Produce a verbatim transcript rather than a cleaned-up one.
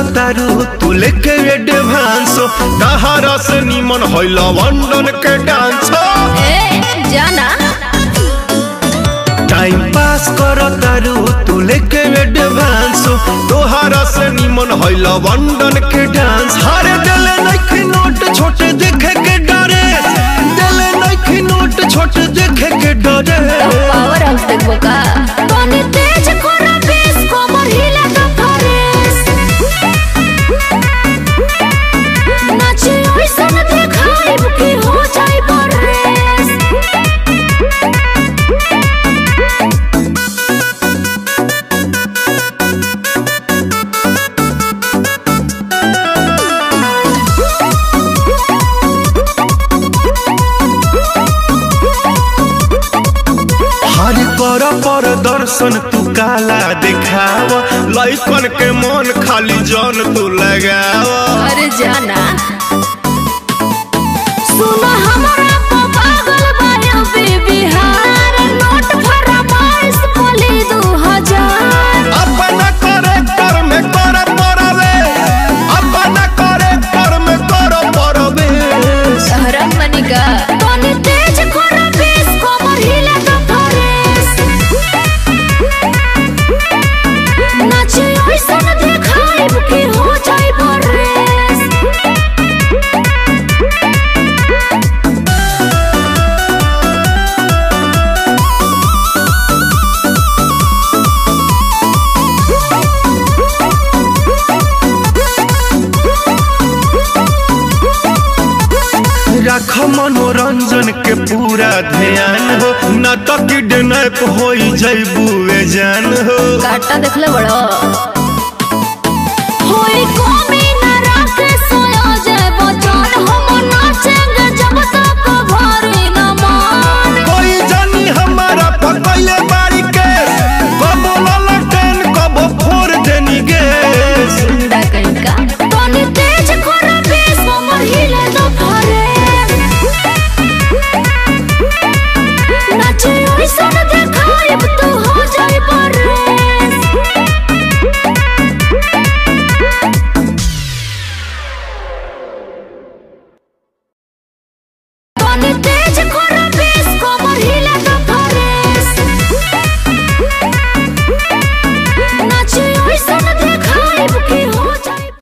तारू तू लेके एडवांस तहारा से निमन होइला लंदन के डांस ए जाना टाइम पास करो तारू तू लेके एडवांस तोहारा से निमन होइला लंदन के डांस हारे दिले नहीं नोट छोटे देखे के डरे दिले नहीं नोट छोटे देखे के डरे पावर हाउस देखबो का तनी तेज कोरा बेस कमर हिला तो फरेस नाचे ओइसन देखाइब कि हो जाई बरेस कर पर दर्शन तू काला दिखावा लइकन के मन खाली जान तू लगावा अरे जाना सुनो हमरा पागल बाया बिहार नोट फरमाइश बोली दो हजार अपना करेक्टर में कर परवे अपना करेक्टर में कर परवे सहरा मनिका तनी तेज कोरा बेस कमर हिला तो फरेस नाचे ओइसन देखाइब कि हो जाई बरेस रख मनोरंजन के पूरा ध्यान हो न तो किडनैप हो जैबू जान हो काटा देखले बड़ो होई कमी न रखे सोया जाए बचन हम नाचेंगे जब तक भरी न मान कोई जानी हमारा पकड़ले बारी के कबो ललटन कबो फोड़ देनी गैस सुंदा कनका तनी तेज कोरा बेस कमर हिले तो फरेस नाचे ओइसन देखाइब तू हो जाई बरेस तनी